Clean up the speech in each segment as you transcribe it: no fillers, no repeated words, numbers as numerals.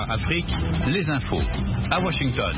VOA Afrique, les infos. À Washington.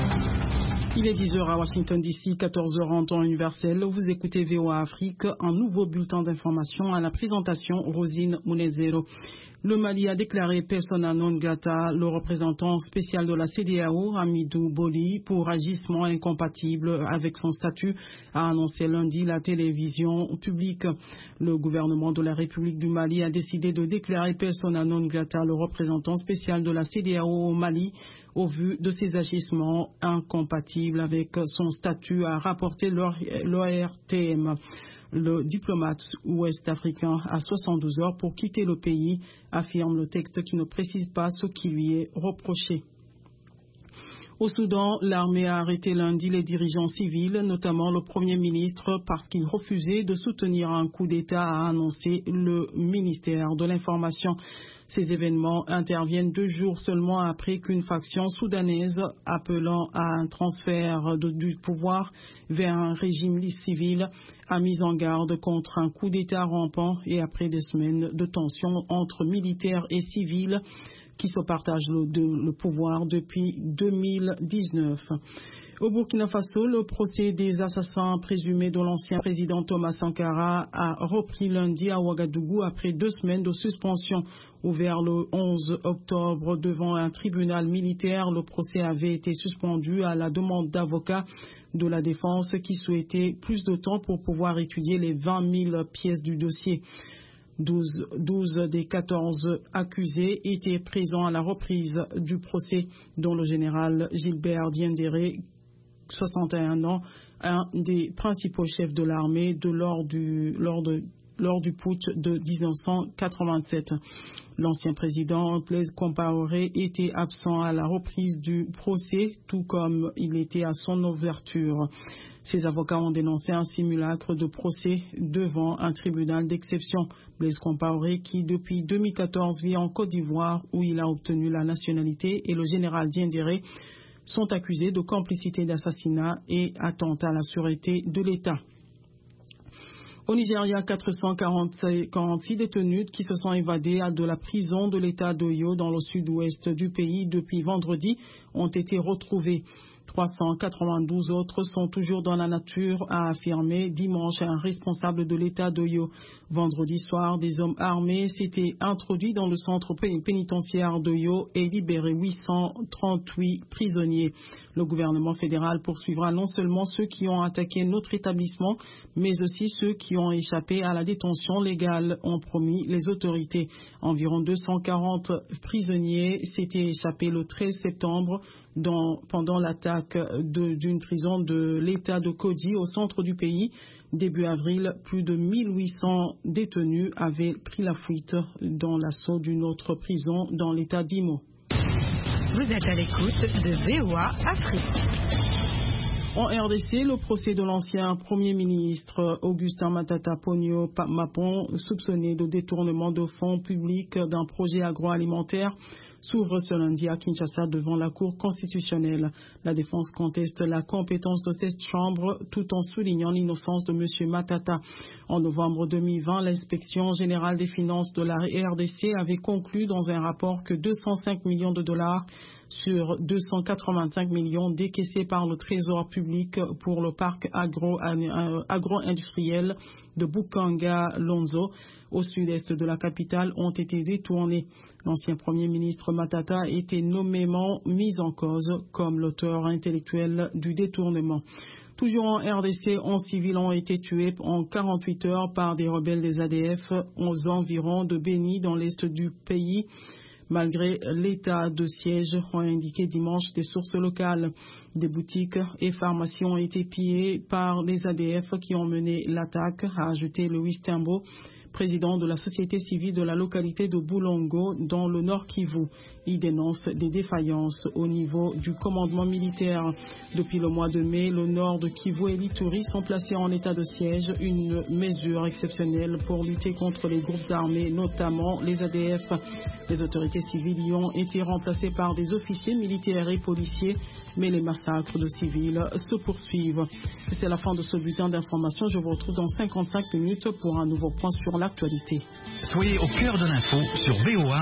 Il est 10h à Washington DC, 14h en temps universel. Vous écoutez VOA Afrique, un nouveau bulletin d'information à la présentation Rosine Munezero. Le Mali a déclaré persona non grata le représentant spécial de la CEDEAO, Hamidou Boli, pour agissement incompatible avec son statut, a annoncé lundi la télévision publique. Le gouvernement de la République du Mali a décidé de déclarer persona non grata le représentant spécial de la CEDEAO au Mali au vu de ses agissements incompatibles avec son statut, a rapporté l'ORTM. Le diplomate ouest-africain a 72 heures pour quitter le pays, affirme le texte qui ne précise pas ce qui lui est reproché. Au Soudan, l'armée a arrêté lundi les dirigeants civils, notamment le Premier ministre, parce qu'il refusait de soutenir un coup d'État, a annoncé le ministère de l'Information. Ces événements interviennent 2 jours seulement après qu'une faction soudanaise appelant à un transfert du pouvoir vers un régime civil a mis en garde contre un coup d'État rampant et après des semaines de tensions entre militaires et civils qui se partagent le pouvoir depuis 2019. Au Burkina Faso, le procès des assassins présumés de l'ancien président Thomas Sankara a repris lundi à Ouagadougou après 2 semaines de suspension. Ouvert le 11 octobre devant un tribunal militaire, le procès avait été suspendu à la demande d'avocats de la défense qui souhaitaient plus de temps pour pouvoir étudier les 20 000 pièces du dossier. 12 des 14 accusés étaient présents à la reprise du procès, dont le général Gilbert Diendéré, 61 ans, un des principaux chefs de l'armée lors du putsch de 1987. L'ancien président Blaise Compaoré était absent à la reprise du procès, tout comme il était à son ouverture. Ses avocats ont dénoncé un simulacre de procès devant un tribunal d'exception. Blaise Compaoré, qui depuis 2014 vit en Côte d'Ivoire, où il a obtenu la nationalité, et le général Diendéré sont accusés de complicité d'assassinat et attentat à la sûreté de l'État. Au Nigeria, 446 détenus qui se sont évadés de la prison de l'État d'Oyo dans le sud-ouest du pays depuis vendredi ont été retrouvés. 392 autres sont toujours dans la nature, a affirmé dimanche un responsable de l'État d'Oyo. Vendredi soir, des hommes armés s'étaient introduits dans le centre pénitentiaire d'Oyo et libéré 838 prisonniers. Le gouvernement fédéral poursuivra non seulement ceux qui ont attaqué notre établissement, mais aussi ceux qui ont échappé à la détention légale, ont promis les autorités. Environ 240 prisonniers s'étaient échappés le 13 septembre pendant l'attaque d'une prison de l'État de Kodi au centre du pays. Début avril, plus de 1800 détenus avaient pris la fuite dans l'assaut d'une autre prison dans l'État d'Imo. Vous êtes à l'écoute de VOA Afrique. En RDC, le procès de l'ancien Premier ministre Augustin Matata Ponyo Mapon, soupçonné de détournement de fonds publics d'un projet agroalimentaire, s'ouvre ce lundi à Kinshasa devant la Cour constitutionnelle. La défense conteste la compétence de cette chambre tout en soulignant l'innocence de M. Matata. En novembre 2020, l'inspection générale des finances de la RDC avait conclu dans un rapport que 205 millions de dollars sur 285 millions décaissés par le Trésor public pour le parc agro-industriel de Bukanga-Lonzo au sud-est de la capitale ont été détournés. L'ancien Premier ministre Matata a été nommément mis en cause comme l'auteur intellectuel du détournement. Toujours en RDC, 11 civils ont été tués en 48 heures par des rebelles des ADF aux environs de Beni dans l'est du pays, malgré l'état de siège, ont indiqué dimanche des sources locales. Des boutiques et pharmacies ont été pillées par les ADF qui ont mené l'attaque, a ajouté Louis Timbo, président de la société civile de la localité de Boulongo dans le Nord Kivu. Il dénonce des défaillances au niveau du commandement militaire. Depuis le mois de mai, le nord de Kivu et l'Ituri sont placés en état de siège, une mesure exceptionnelle pour lutter contre les groupes armés, notamment les ADF. Les autorités civiles y ont été remplacées par des officiers militaires et policiers, mais les massacres de civils se poursuivent. C'est la fin de ce bulletin d'information. Je vous retrouve dans 55 minutes pour un nouveau point sur l'actualité. Soyez au cœur de l'info sur VOA.